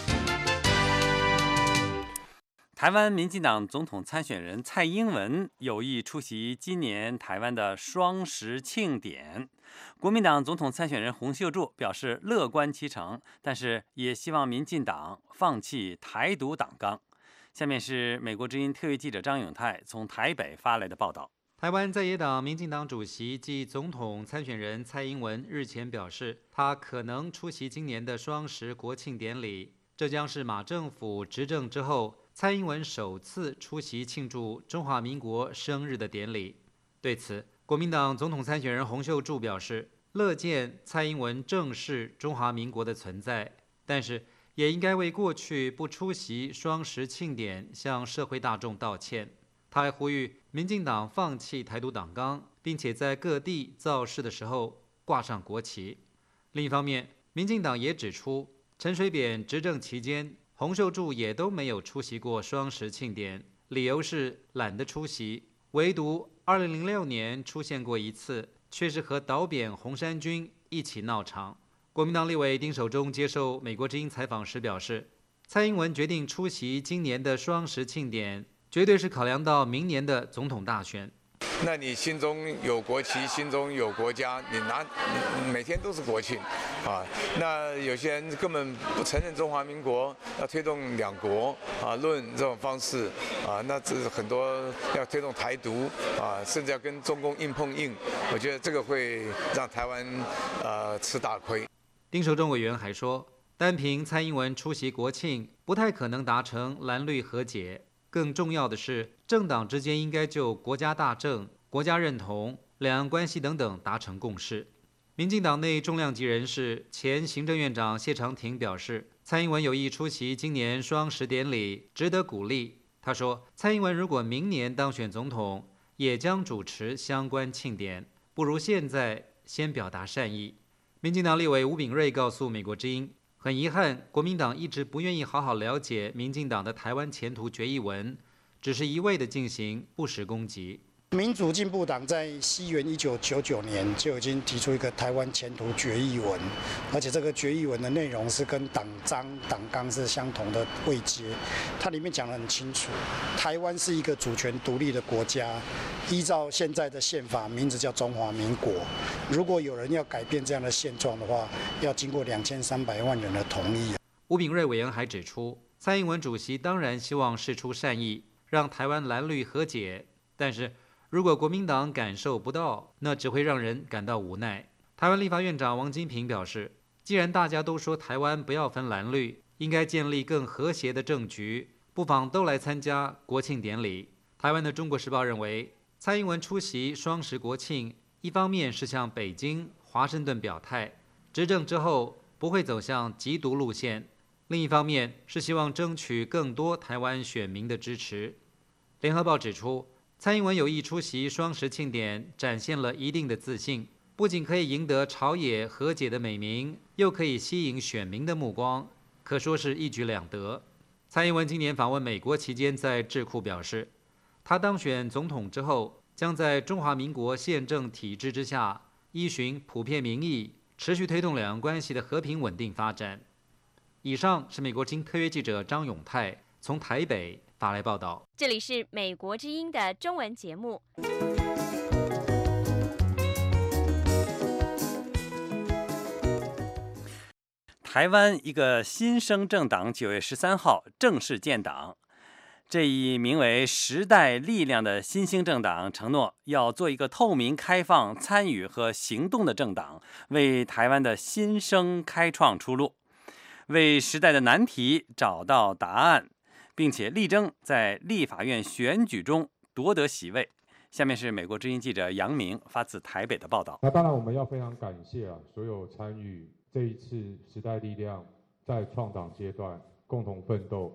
S3: 台湾民进党总统参选人蔡英文有意出席今年台湾的双十庆典。国民党总统参选人洪秀柱表示乐观其成，但是也希望民进党放弃台独党纲。下面是美国之音特约记者张永泰从台北发来的报道。
S4: 台湾在野党民进党主席暨总统参选人蔡英文日前表示，他可能出席今年的双十国庆典礼，这将是马政府执政之后蔡英文首次出席庆祝中华民国生日的典礼。对此，国民党总统参选人洪秀柱表示，乐见蔡英文正视中华民国的存在，但是也应该为过去不出席双十庆典向社会大众道歉。他还呼吁民进党放弃台独党纲，并且在各地造势的时候挂上国旗。另一方面，民进党也指出，陈水扁执政期间，洪秀柱也都没有出席过双十庆典，理由是懒得出席。唯独2006年出现过一次，却是和倒扁红衫军一起闹场。国民党立委丁守中接受美国之音采访时表示，蔡英文决定出席今年的双十庆典，绝对是考量到明年的总统大选。
S5: 那你心中有国旗，心中有国家，你每天都是国庆啊。那有些人根本不承认中华民国，要推动两国啊论这种方式啊，那这是很多要推动台独啊，甚至要跟中共硬碰硬。我觉得这个会让台湾吃大亏。
S4: 丁守中委员还说，单凭蔡英文出席国庆，不太可能达成蓝绿和解。更重要的是，政党之间应该就国家大政、国家认同、两岸关系等等达成共识。民进党内重量级人士前行政院长谢长廷表示，蔡英文有意出席今年双十典礼，值得鼓励。他说，蔡英文如果明年当选总统，也将主持相关庆典，不如现在先表达善意。民进党立委吴秉叡告诉美国之音，很遗憾，国民党一直不愿意好好了解民进党的台湾前途决议文，只是一味的进行不实攻击。
S23: 民主进步党在西元1999年就已经提出一个台湾前途决议文，而且这个决议文的内容是跟党章、党纲是相同的位阶。它里面讲得很清楚，台湾是一个主权独立的国家，依照现在的宪法，名字叫中华民国。如果有人要改变这样的现状的话，要经过2300万人的同意。
S4: 吴秉叡委员还指出，蔡英文主席当然希望释出善意，让台湾蓝绿和解，但是如果国民党感受不到，那只会让人感到无奈。台湾立法院长王金平表示，既然大家都说台湾不要分蓝绿，应该建立更和谐的政局，不妨都来参加国庆典礼。台湾的《中国时报》认为，蔡英文出席双十国庆，一方面是向北京、华盛顿表态，执政之后不会走向极独路线；另一方面是希望争取更多台湾选民的支持。联合报指出，蔡英文有意出席双十庆典，展现了一定的自信，不仅可以赢得朝野和解的美名，又可以吸引选民的目光，可说是一举两得。蔡英文今年访问美国期间，在智库表示，他当选总统之后，将在中华民国宪政体制之下，依循普遍民意，持续推动两岸关系的和平稳定发展。以上是美国之音特约记者张永泰从台北发来报道。
S24: 这里是美国之音的中文节目。
S3: 台湾一个新生政党9月13号正式建党。这一名为时代力量的新兴政党承诺要做一个透明、开放、参与和行动的政党，为台湾的新生开创出路，为时代的难题找到答案，并且力争在立法院选举中夺得席位。下面是美国之音记者杨明发自台北的报道。
S25: 那当然我们要非常感谢所有参与这一次时代力量在创党阶段共同奋斗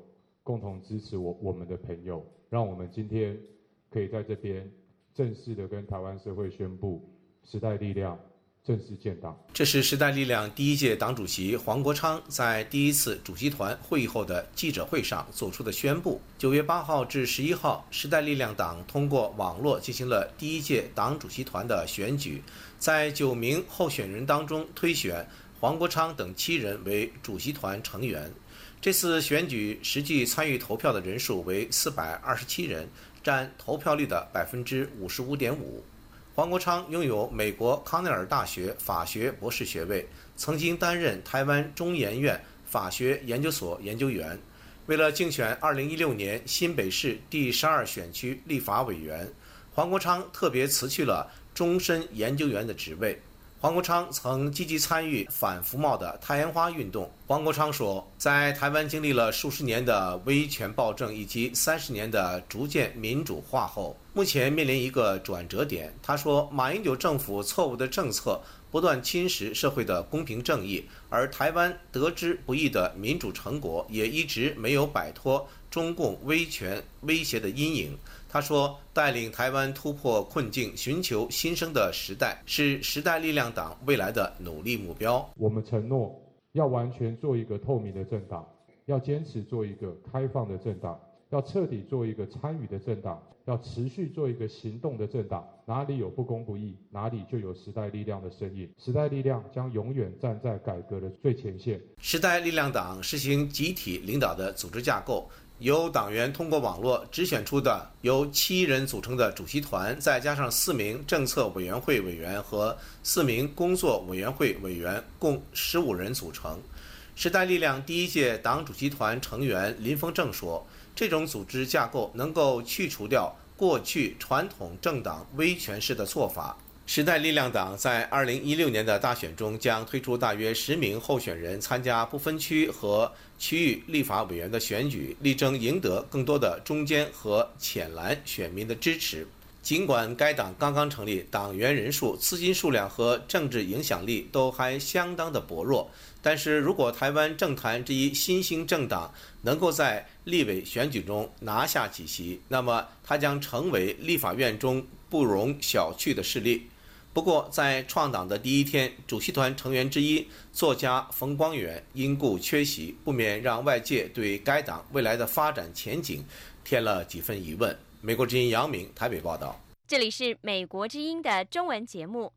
S25: 共同支持我们的朋友，让我们今天可以在这边正式的跟台湾社会宣布，时代力量正式建党。
S6: 这是时代力量第一届党主席黄国昌在第一次主席团会议后的记者会上做出的宣布。9月8号至11号，时代力量党通过网络进行了第一届党主席团的选举，在9名候选人当中推选黄国昌等7人为主席团成员。这次选举实际参与投票的人数为427人，占投票率的55.5%。黄国昌拥有美国康奈尔大学法学博士学位，曾经担任台湾中研院法学研究所研究员。为了竞选2016年新北市第12选区立法委员，黄国昌特别辞去了终身研究员的职位。黄国昌曾积极参与反服贸的太阳花运动。黄国昌说，在台湾经历了数十年的威权暴政以及30年的逐渐民主化后，目前面临一个转折点。他说，马英九政府错误的政策不断侵蚀社会的公平正义，而台湾得之不易的民主成果也一直没有摆脱中共威权威胁的阴影。他说，带领台湾突破困境，寻求新生的时代，是时代力量党未来的努力目标。
S25: 我们承诺要完全做一个透明的政党，要坚持做一个开放的政党，要彻底做一个参与的政党，要持续做一个行动的政党。哪里有不公不义，哪里就有时代力量的身影。时代力量将永远站在改革的最前线。
S6: 时代力量党实行集体领导的组织架构，由党员通过网络直选出的由7人组成的主席团，再加上4名政策委员会委员和4名工作委员会委员，共15人组成。时代力量第一届党主席团成员林峰正说，这种组织架构能够去除掉过去传统政党威权式的做法。时代力量党在2016年的大选中将推出大约10名候选人参加不分区和区域立法委员的选举，力争赢得更多的中间和浅蓝选民的支持。尽管该党刚刚成立，党员人数、资金数量和政治影响力都还相当的薄弱，但是如果台湾政坛这一新兴政党能够在立委选举中拿下几席，那么它将成为立法院中不容小觑的势力。不过，在创党的第一天，主席团成员之一作家冯光远因故缺席，不免让外界对该党未来的发展前景添了几分疑问。美国之音杨明台北报道。
S24: 这里是美国之音的中文节目。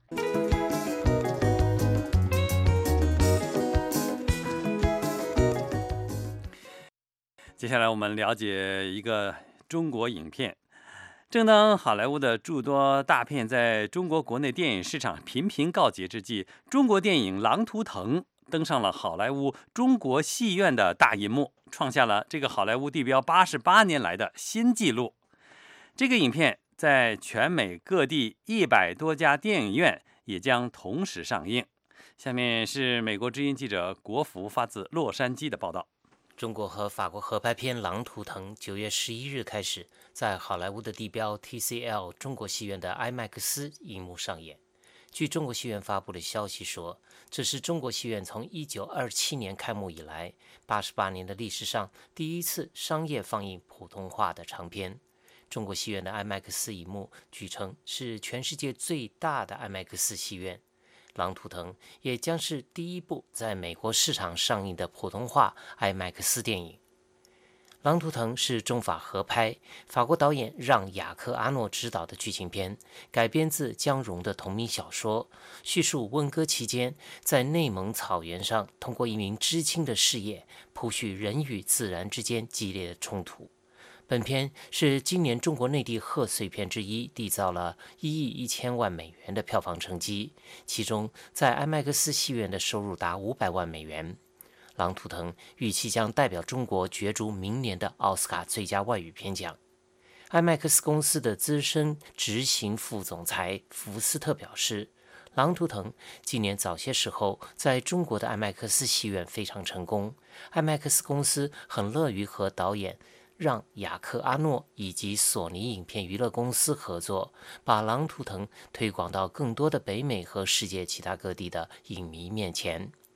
S3: 接下来我们了解一个中国影片。正当好莱坞的诸多大片在中国国内电影市场频频告捷之际，中国电影《狼图腾》登上了好莱坞中国戏院的大银幕，创下了这个好莱坞地标88年来的新纪录。这个影片在全美各地100多家电影院也将同时上映。下面是美国之音记者国福发自洛杉矶的报道。
S7: 中国和法国合拍片《狼图腾》9月11日开始在好莱坞的地标 TCL 中国戏院的 IMAX 银幕上演。据中国戏院发布的消息说，这是中国戏院从1927年开幕以来88年的历史上第一次商业放映普通话的长片。中国戏院的 IMAX 银幕据称是全世界最大的 IMAX 戏院。狼图腾也将是第一部在美国市场上映的普通话 IMAX 电影。狼图腾是中法合拍，法国导演让·雅克·阿诺执导的剧情片，改编自姜蓉的同名小说，叙述温歌期间在内蒙草原上通过一名知青的事业，铺叙人与自然之间激烈的冲突。本片是今年中国内地贺岁片之一，缔造了1亿1000万美元的票房成绩，其中在 IMAX 戏院的收入达500万美元。狼图腾预期将代表中国角逐明年的奥斯卡最佳外语片奖。IMAX 公司的资深执行副总裁福斯特表示，狼图腾今年早些时候在中国的 IMAX 戏院非常成功， IMAX 公司很乐于和导演让·雅克·阿诺以及索尼影片娱乐公司合作，把《狼图腾》推广到更多的北美和世界其他各地的影迷面前。《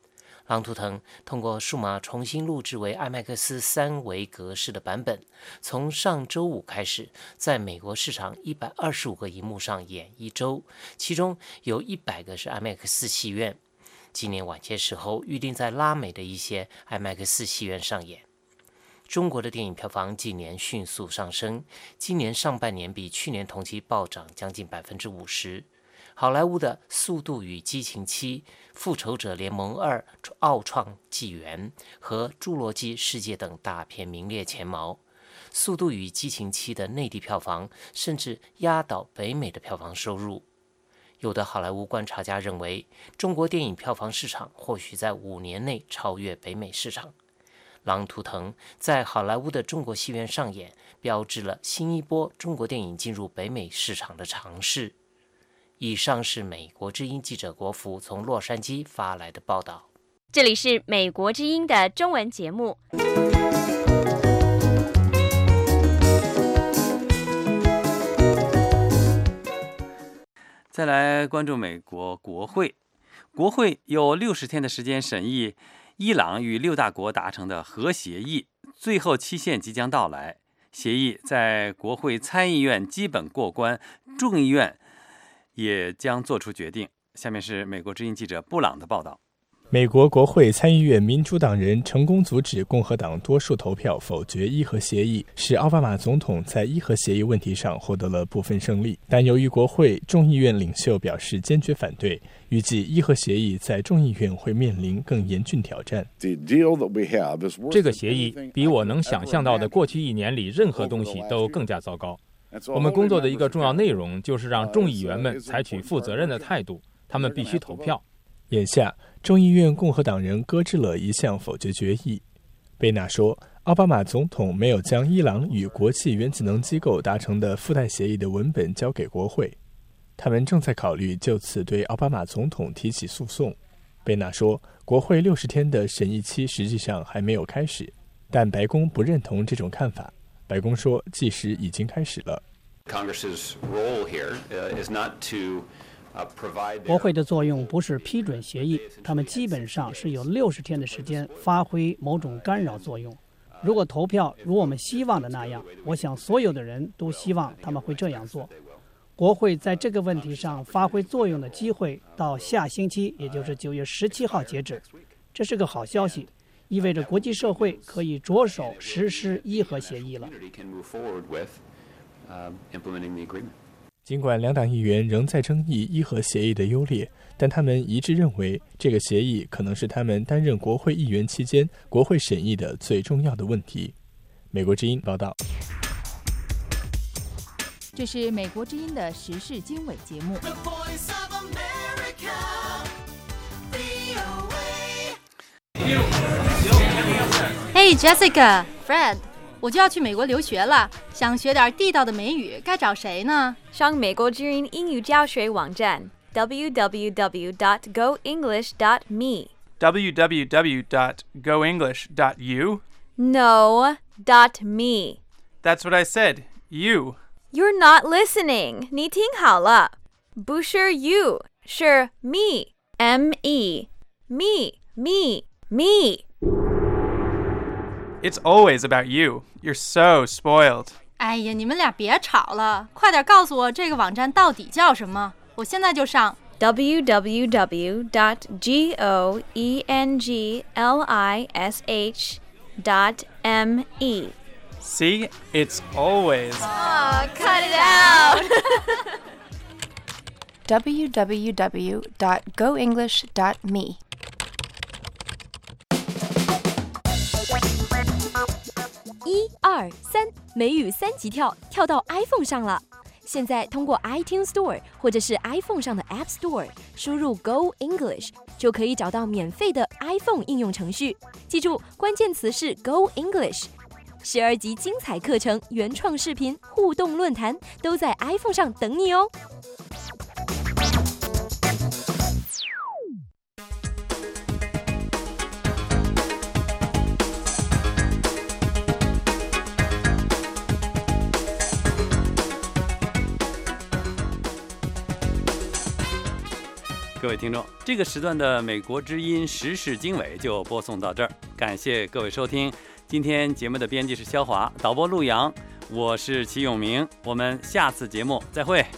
S7: 狼图腾通过数码重新录制为 IMAX 3维格式的版本，从上周五开始，在美国市场125个萤幕上演1周，其中有100个是 IMAX 戏院。今年晚些时候，预定在拉美的一些 IMAX 戏院上演。中国的电影票房近年迅速上升，今年上半年比去年同期暴涨将近50%。好莱坞的《速度与激情7》、《复仇者联盟2：奥创纪元》和《侏罗纪世界》等大片名列前茅。《速度与激情7》的内地票房甚至压倒北美的票房收入。有的好莱坞观察家认为，中国电影票房市场或许在5年内超越北美市场。狼图腾在好莱坞的中国戏院上演，标志了新一波中国电影进入北美市场的尝试。以上是美国之音记者国福从洛杉矶发来的报道。
S24: 这里是美国之音的中文节目。
S3: 再来关注美国国会，国会有60天的时间审议伊朗与6大国达成的核协议，最后期限即将到来。协议在国会参议院基本过关，众议院也将做出决定。下面是美国之音记者布朗的报道。
S9: 美国国会参议院民主党人成功阻止共和党多数投票否决伊核协议，使奥巴马总统在伊核协议问题上获得了部分胜利。但由于国会众议院领袖表示坚决反对，预计伊核协议在众议院会面临更严峻挑战。
S10: 这个协议比我能想象到的过去1年里任何东西都更加糟糕。我们工作的一个重要内容就是让众议员们采取负责任的态度，他们必须投票。
S9: 眼下，众议院共和党人搁置了一项否决决议。贝纳说，奥巴马总统没有将伊朗与国际原子能机构达成的附带协议的文本交给国会，他们正在考虑就此对奥巴马总统提起诉讼。贝纳说，国会60天的审议期实际上还没有开始，但白宫不认同这种看法。白宫说，计时已经开始了。
S11: 国会的作用不是批准协议，他们基本上是有60天的时间发挥某种干扰作用。如果投票如我们希望的那样，我想所有的人都希望他们会这样做。国会在这个问题上发挥作用的机会到下星期，也就是9月17号截止。这是个好消息，意味着国际社会可以着手实施伊核协议了。
S9: 尽管两党议员仍在争议伊核协议的优劣，但他们一致认为这个协议可能是他们担任国会议员期间国会审议的最重要的问题。美国之音报道。
S2: 这是美国之音的时事经纬节目。
S13: Hey Jessica、Fred， 我就要去美国留学了，想学点地道的美语，该找谁呢？
S24: 上美国之音英语教学网站 www.goenglish.me
S15: www.goenglish.u
S24: No, .me.
S15: That's what I said. You.
S24: You're not listening. 你听好了，不是 you， 是 me. M-E. Me. Me. Me.
S15: It's always about you. You're so spoiled.
S13: 哎呀，你们俩别吵了，快点告诉我这个网站到底叫什么，我现在就上。
S24: www.goenglish.me
S15: See? It's always.
S24: Oh, cut it out.
S26: www.goenglish.me
S27: 1、2、3，美语3级跳，跳到 iPhone 上了。现在通过 iTunes Store 或者是 iPhone 上的 App Store 输入 Go English， 就可以找到免费的 iPhone 应用程序。记住，关键词是 Go English。12集精彩课程、原创视频、互动论坛都在 iPhone 上等你哦。
S3: 各位听众，这个时段的美国之音时事经纬就播送到这儿，感谢各位收听。今天节目的编辑是肖华，导播陆阳，我是齐永明，我们下次节目再会。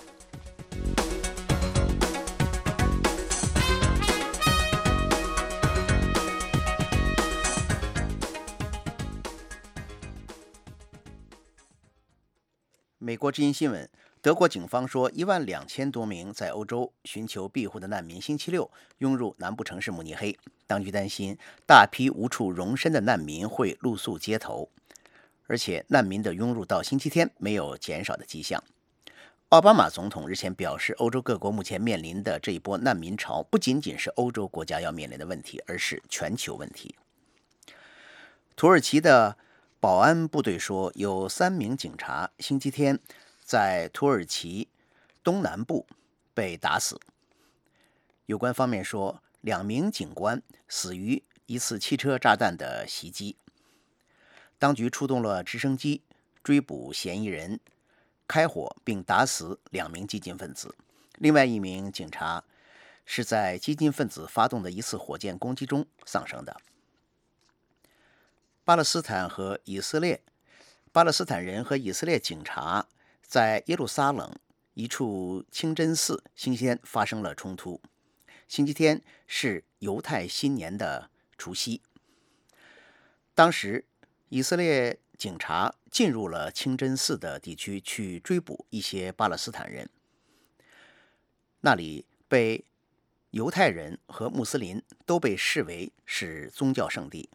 S12: 美国之音新闻，德国警方说，12000多名在欧洲寻求庇护的难民星期六涌入南部城市慕尼黑。当局担心大批无处容身的难民会露宿街头，而且难民的涌入到星期天没有减少的迹象。奥巴马总统日前表示，欧洲各国目前面临的这一波难民潮不仅仅是欧洲国家要面临的问题，而是全球问题。土耳其的保安部队说，有3名警察星期天在土耳其东南部被打死。有关方面说，2名警官死于一次汽车炸弹的袭击。当局出动了直升机追捕嫌疑人，开火并打死2名激进分子。另外1名警察是在激进分子发动的一次火箭攻击中丧生的。巴勒斯坦人和以色列警察在耶路撒冷一处清真寺星期天发生了冲突。星期天是犹太新年的除夕，当时以色列警察进入了清真寺的地区去追捕一些巴勒斯坦人，那里被犹太人和穆斯林都被视为是宗教圣地。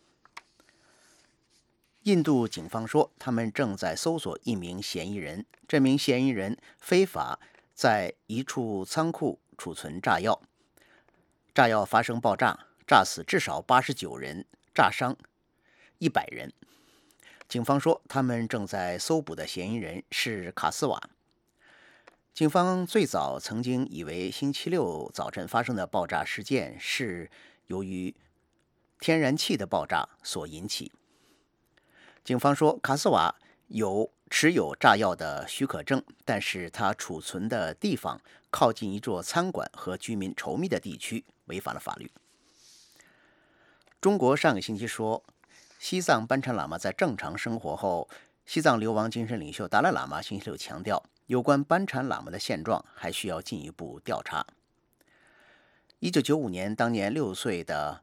S12: 印度警方说，他们正在搜索1名嫌疑人，这名嫌疑人非法在一处仓库储存炸药，炸药发生爆炸，炸死至少89人，炸伤100人。警方说，他们正在搜捕的嫌疑人是卡斯瓦。警方最早曾经以为星期六早晨发生的爆炸事件是由于天然气的爆炸所引起。警方说，卡斯瓦持有炸药的许可证，但是他储存的地方靠近一座餐馆和居民稠密的地区，违反了法律。中国上个星期说，西藏班禅喇嘛在正常生活后，西藏流亡精神领袖达赖喇嘛星期六强调，有关班禅喇嘛的现状还需要进一步调查。1995年，当年6岁的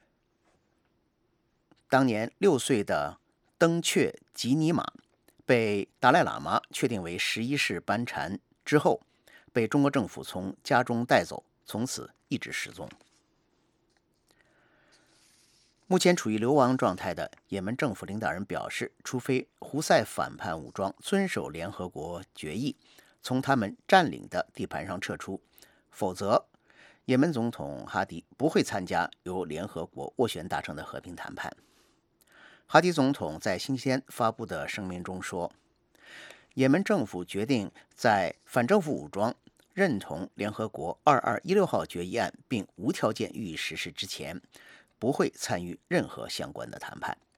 S12: 登却吉尼玛被达赖喇嘛确定为11世班禅之后，被中国政府从家中带走，从此一直失踪。目前处于流亡状态的也门政府领导人表示，除非胡塞反叛武装遵守联合国决议，从他们占领的地盘上撤出，否则也门总统哈迪不会参加由联合国斡旋达成的和平谈判。哈迪总统在星期天发布的声明中说，也门政府决定在反政府武装认同联合国2216号决议案并无条件予以实施之前，不会参与任何相关的谈判。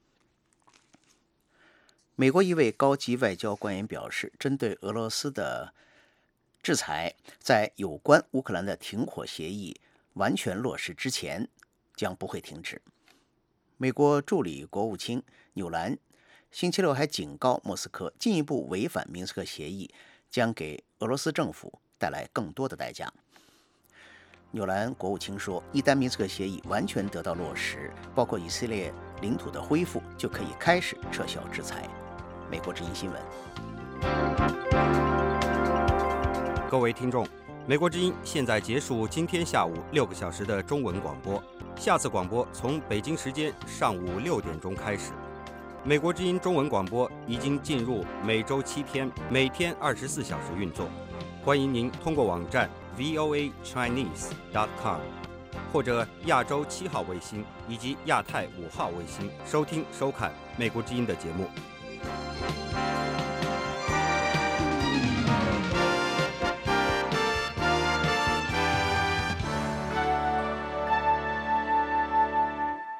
S12: 美国一位高级外交官员表示，针对俄罗斯的制裁在有关乌克兰的停火协议完全落实之前将不会停止。美国助理国务卿纽兰星期六还警告莫斯科，进一步违反明斯克协议将给俄罗斯政府带来更多的代价。纽兰国务卿说，一旦明斯克协议完全得到落实，包括以色列领土的恢复，就可以开始撤销制裁。美国之音新闻。
S14: 各位听众，美国之音现在结束今天下午6个小时的中文广播，下次广播从北京时间上午6点钟开始。美国之音中文广播已经进入每周7天，每天24小时运作。欢迎您通过网站 voachinese.com 或者亚洲7号卫星以及亚太5号卫星收听收看美国之音的节目。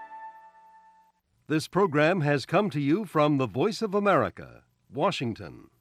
S16: This program has come to you from the Voice of America, Washington.